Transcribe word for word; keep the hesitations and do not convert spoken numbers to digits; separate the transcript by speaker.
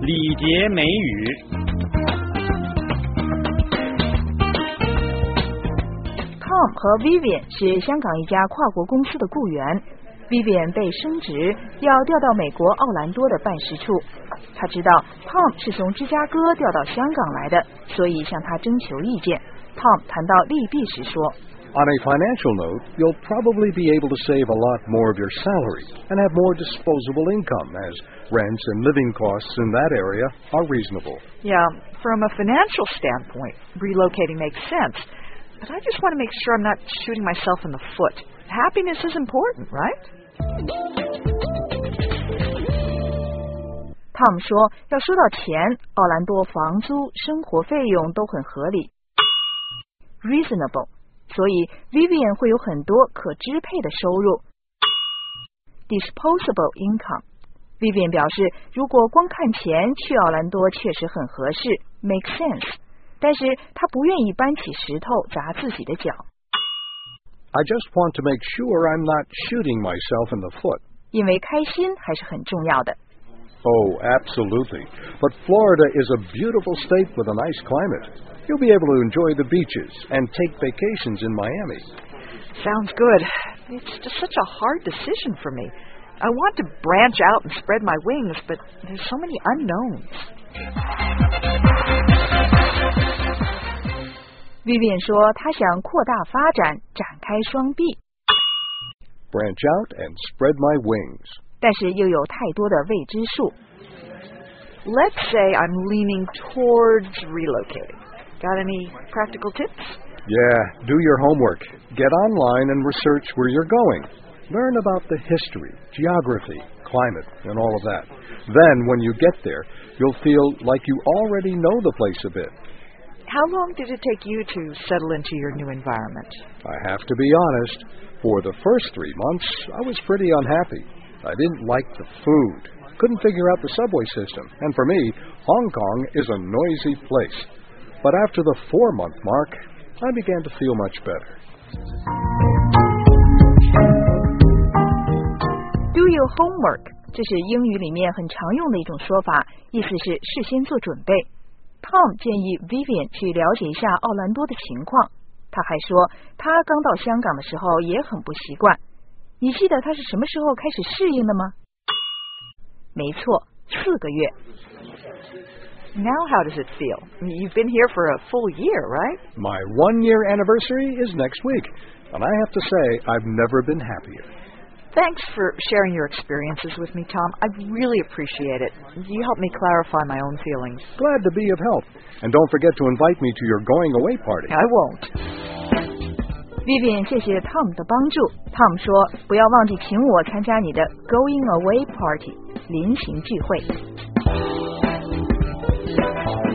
Speaker 1: 礼节美语。
Speaker 2: Tom 和 Vivian 是香港一家跨国公司的雇员。Vivian 被升职，要调到美国奥兰多的办事处。他知道 Tom 是从芝加哥调到香港来的，所以向他征求意见。Tom 谈到利弊时说
Speaker 3: On a financial note, you'll probably be able to save a lot more of your salary and have more disposable income as rents and living costs in that area are reasonable.
Speaker 4: Yeah, from a financial standpoint, relocating makes sense. But I just want to make sure I'm not shooting myself in the foot. Happiness is important, right?
Speaker 2: Tom 说，要说到钱，奥兰多房租、生活费用都很合理 ，reasonable， 所以 Vivian 会有很多可支配的收入 ，disposable income。Vivian 表示，如果光看钱去奥兰多确实很合适 ，make sense， 但是他不愿意搬起石头砸自己的脚。
Speaker 3: I just want to make sure I'm not shooting myself in the foot.
Speaker 2: 因为开心还是很重要的。
Speaker 3: Oh, absolutely. But Florida is a beautiful state with a nice climate. You'll be able to enjoy the beaches and take vacations in Miami.
Speaker 4: Sounds good. It's just such a hard decision for me. I want to branch out and spread my wings, but there's so many unknowns.
Speaker 2: Vivian 说，她想扩大发展，展开双臂。
Speaker 3: Branch out and spread my wings.
Speaker 2: 但是又有太多的未知数。
Speaker 4: Let's say I'm leaning towards relocating. Got any practical tips?
Speaker 3: Yeah, do your homework. Get online and research where you're going. Learn about the history, geography, climate, and all of that. Then, when you get there, you'll feel like you already know the place a bit.
Speaker 4: How long did it take you to settle into your new environment?
Speaker 3: I have to be honest. For the first three months, I was pretty unhappy. I didn't like the food. Couldn't figure out the subway system. And for me, Hong Kong is a noisy place. But after the four-month mark, I began to feel much better.
Speaker 2: Do your homework. 这是英语里面很常用的一种说法，意思是事先做准备。Tom 建议 Vivian 去了解一下奥兰多的情况。他还说，他刚到香港的时候也很不习惯。你记得他是什么时候开始适应的吗？没错，四个月。
Speaker 4: Now how does it feel? You've been here for a full year, right?
Speaker 3: My one-year anniversary is next week, and I have to say I've never been happier.
Speaker 4: Thanks for sharing your experiences with me, Tom. I really appreciate it. You helped me clarify my own feelings.
Speaker 3: Glad to be of help. And don't forget to invite me to your going-away party.
Speaker 4: I won't.
Speaker 2: Vivian 谢谢 Tom 的帮助。Tom 说，不要忘记请我参加你的 going away party 临行聚会。